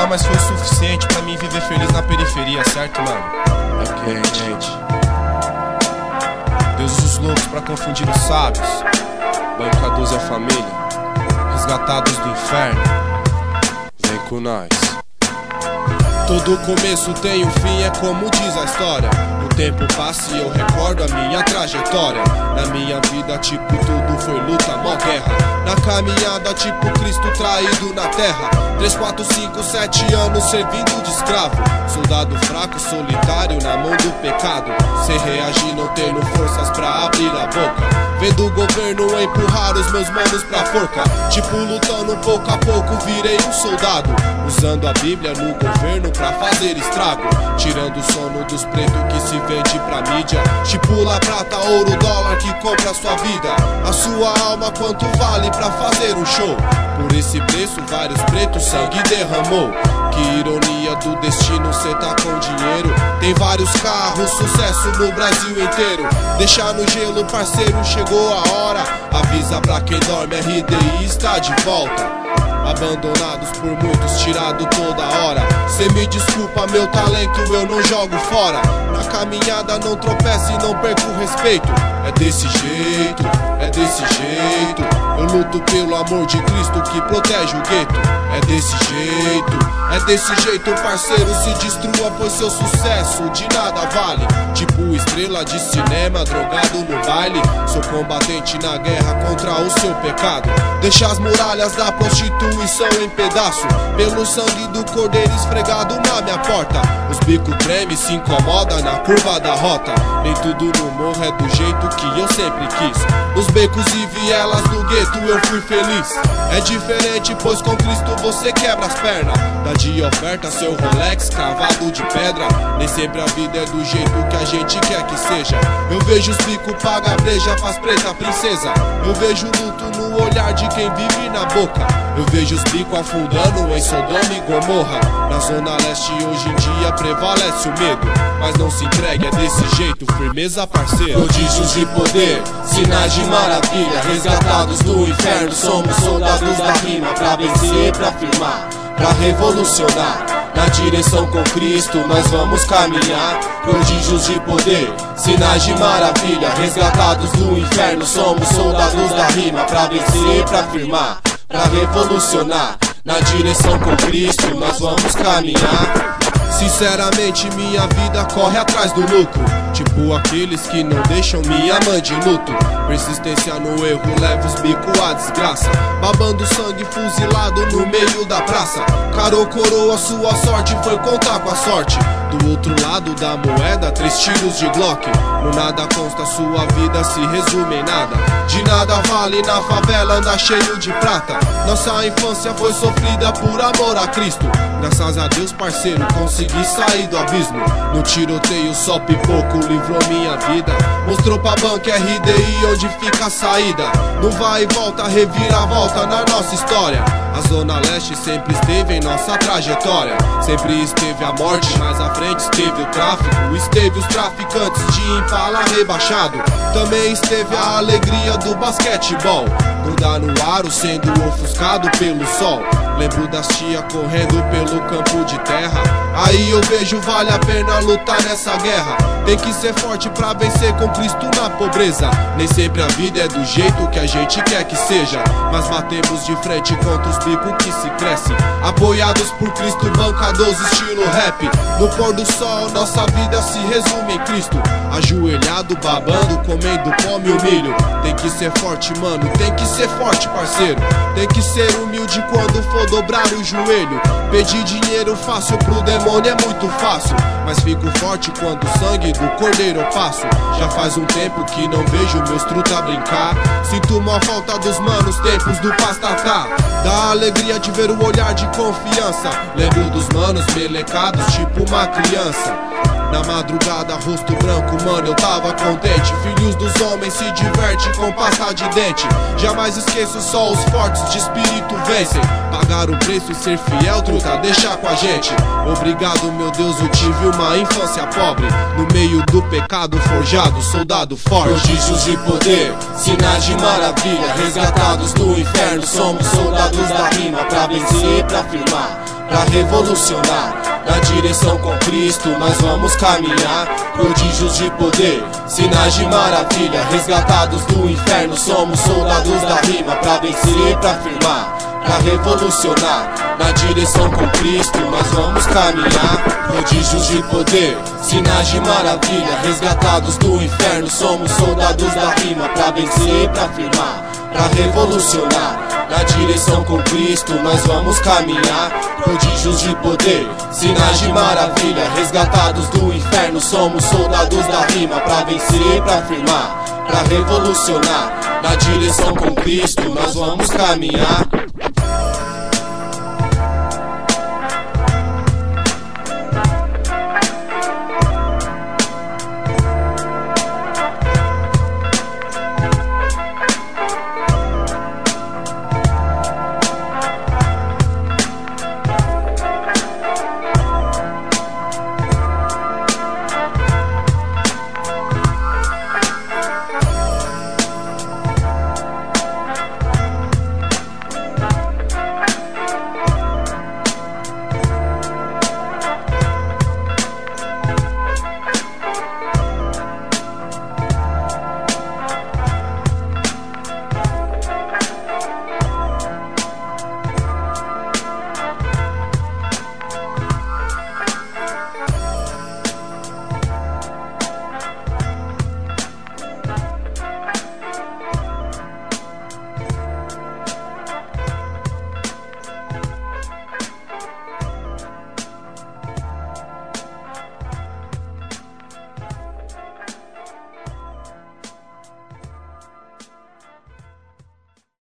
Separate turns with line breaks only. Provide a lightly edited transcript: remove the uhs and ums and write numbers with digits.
mas foi o suficiente pra mim viver feliz na periferia, certo, mano?
Ok, gente.
Deus os loucos pra confundir os sábios. Banca 12 a família, resgatados do inferno.
Vem com nós.
Todo começo tem um fim, é como diz a história. O tempo passa e eu recordo a minha trajetória. Na minha vida, tipo, tudo foi luta, mó guerra. Na caminhada, tipo, Cristo traído na terra. 3, 4, 5, 7 anos servindo de escravo. Soldado fraco, solitário, na mão do pecado. Sem reagir, não tendo forças pra abrir a boca. Vendo o governo empurrar os meus manos pra forca. Tipo, lutando pouco a pouco, virei um soldado. Usando a Bíblia no governo pra fazer estrago. Tirando o sono dos pretos que se vende pra mídia. Estipula prata, ouro, dólar que compra a sua vida. A sua alma quanto vale pra fazer um show. Por esse preço vários pretos sangue derramou. Que ironia do destino, cê tá com dinheiro. Tem vários carros, sucesso no Brasil inteiro. Deixar no gelo, parceiro, chegou a hora. Avisa pra quem dorme, RDI está de volta. Abandonados por muitos, tirado toda hora. Cê me desculpa, meu talento eu não jogo fora. Na caminhada não tropeço e não perco o respeito. É desse jeito, é desse jeito. Eu luto pelo amor de Cristo que protege o gueto. É desse jeito, parceiro, se destrua, pois seu sucesso de nada vale. Tipo estrela de cinema, drogado no baile. Sou combatente na guerra contra o seu pecado. Deixa as muralhas da prostituição em pedaço. Pelo sangue do cordeiro esfregado na minha porta. Os bicos tremem, se incomoda na curva da rota. Nem tudo no morro é do jeito que eu sempre quis. Nos becos e vielas do gueto eu fui feliz. É diferente, pois com Cristo você quebra as pernas. Dá de oferta seu Rolex cravado de pedra. Nem sempre a vida é do jeito que a gente quer que seja. Eu vejo os bicos paga breja, faz preta princesa. Eu vejo luto no olhar de quem vive na boca. Eu vejo os bicos afundando em Sodoma e Gomorra. Na zona leste hoje em dia prevalece o medo. Mas não se entregue, é desse jeito, firmeza parceiro.
Prodígios de poder, sinais de maravilha. Resgatados do inferno, somos soldados da rima. Pra vencer, pra firmar, pra revolucionar. Na direção com Cristo nós vamos caminhar. Prodígios de poder, sinais de maravilha. Resgatados do inferno, somos soldados da rima. Pra vencer, pra firmar, pra revolucionar. Na direção com Cristo nós vamos caminhar.
Sinceramente minha vida corre atrás do lucro. Tipo aqueles que não deixam minha mãe de luto. Persistência no erro leva os bicos à desgraça. Babando sangue fuzilado no meio da praça. Caro coroa, sua sorte foi contar com a sorte. Do outro lado da moeda, 3 tiros de Glock. No nada consta, sua vida se resume em nada. De nada vale na favela andar cheio de prata. Nossa infância foi sofrida por amor a Cristo. Graças a Deus, parceiro, consegui sair do abismo. No tiroteio só pipoco livrou minha vida. Mostrou pra banca RDI onde fica a saída. No vai e volta, reviravolta na nossa história. A Zona Leste sempre esteve em nossa trajetória. Sempre esteve a morte, mais à frente esteve o tráfico. Esteve os traficantes de Impala rebaixado. Também esteve a alegria do basquetebol. Grudar no aro sendo ofuscado pelo sol. Lembro das tia correndo pelo campo de terra. Aí eu vejo vale a pena lutar nessa guerra. Tem que ser forte pra vencer com Cristo na pobreza. Nem sempre a vida é do jeito que a gente quer que seja. Mas batemos de frente contra os bicos que se crescem. Apoiados por Cristo, banca 12 estilo rap. No pôr do sol nossa vida se resume em Cristo. Ajoelhado, babando, comendo pão e o milho. Tem que ser forte, mano, tem que ser forte, parceiro. Tem que ser humilde quando for dobrar o joelho. Pedir dinheiro fácil pro demônio é muito fácil. Mas fico forte quando o sangue do cordeiro eu passo. Já faz um tempo que não vejo meus truta brincar. Sinto uma falta dos manos, tempos do pastatá. Dá alegria de ver o olhar de confiança. Lembro dos manos melecados tipo uma criança. Na madrugada, rosto branco, mano, eu tava contente. Filhos dos homens se divertem com pasta de dente. Jamais esqueço, só os fortes de espírito vencem. Pagar o preço e ser fiel, truta, deixa com a gente. Obrigado, meu Deus, eu tive uma infância pobre. No meio do pecado forjado, soldado forte.
Prodígios de poder, sinais de maravilha. Resgatados do inferno, somos soldados da rima. Pra vencer, pra firmar, pra revolucionar. Na direção com Cristo nós vamos caminhar. Prodígios de poder, sinais de maravilha, resgatados do inferno, somos soldados da rima, pra vencer e pra firmar, pra revolucionar. Na direção com Cristo nós vamos caminhar. Prodígios de poder, sinais de maravilha, resgatados do inferno, somos soldados da rima, pra vencer e pra firmar, pra revolucionar. Na direção com Cristo nós vamos caminhar. Prodígios de poder, sinais de maravilha, resgatados do inferno, somos soldados da rima, pra vencer e pra firmar, pra revolucionar. Na direção com Cristo nós vamos caminhar.